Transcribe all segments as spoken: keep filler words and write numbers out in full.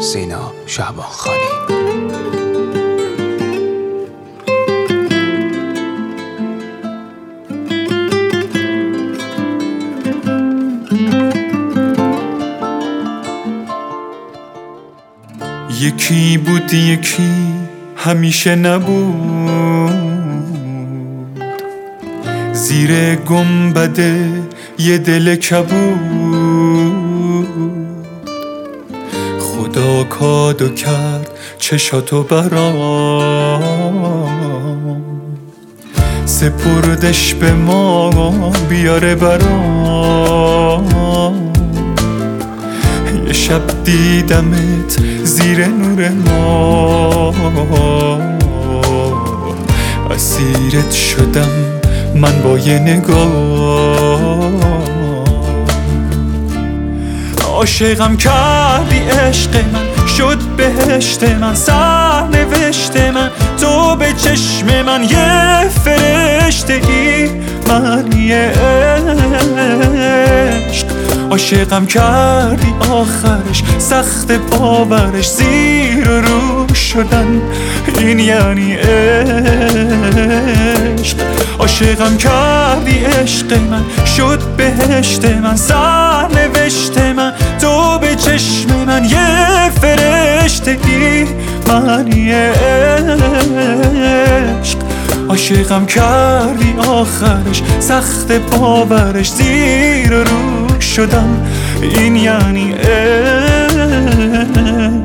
سینا شعبانخانی. یکی بود یکی همیشه نبود، زیر گنبد یه دل کبود. خدا کادو کرد چشاتو برام، سپردش به ما بیاره برام. یه شب دیدمت زیر نور ما، اسیرت شدم من با یه نگاه. عاشقم کردی عشق من، شد بهشت من، سرنوشت من. تو به چشم من یه فرشته ای، من یه عشق. عاشقم کردی آخرش سخت باورش، زیر و رو شدن این یعنی عشق. عاشقم کردی عشق من، شد بهشت من، سرنوشت من. تو به چشم من یه فرشته ای، من یه عشق. عاشقم کردی آخرش سخت باورش، زیر و رو شدم این یعنی عشق.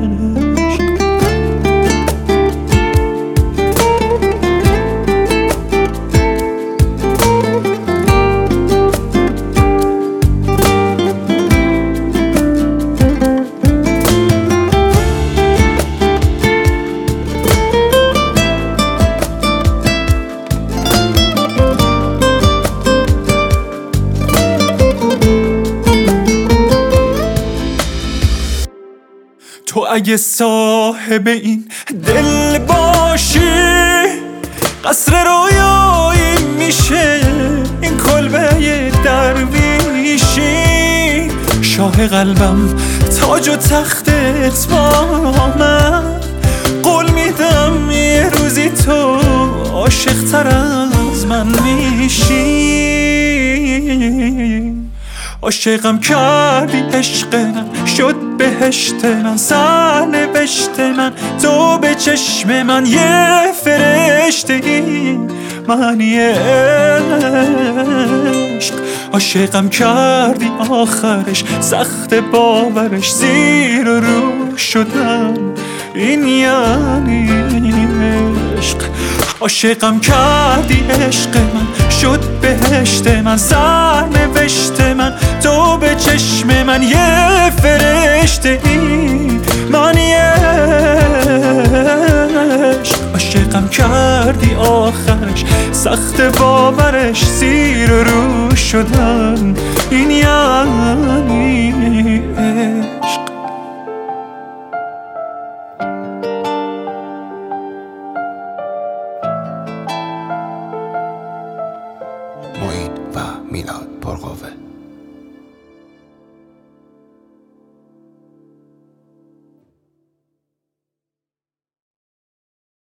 تو اگه صاحب این دل باشی، قصر رویایی میشه این کلبه درویشی. شاه قلبم تاج و تختت با من، قول میدم یه روزی تو عاشق تر از من میشی. عاشقم کردی عشق من، شد بهشت من، سرنوشت من. تو به چشم من یه فرشته ای، من یه عشق. عاشقم کردی آخرش سخت باورش، زیر و رو شدن این یعنی عشق. عاشقم کردی عشق من، شد بهشت من، سرنوشت من. تو به چشم من یه فرشته ای، من یه عشق. عاشقم کردی آخرش سخت باورش، زیر و رو شدن این یعنی عشق. معین و میلاد.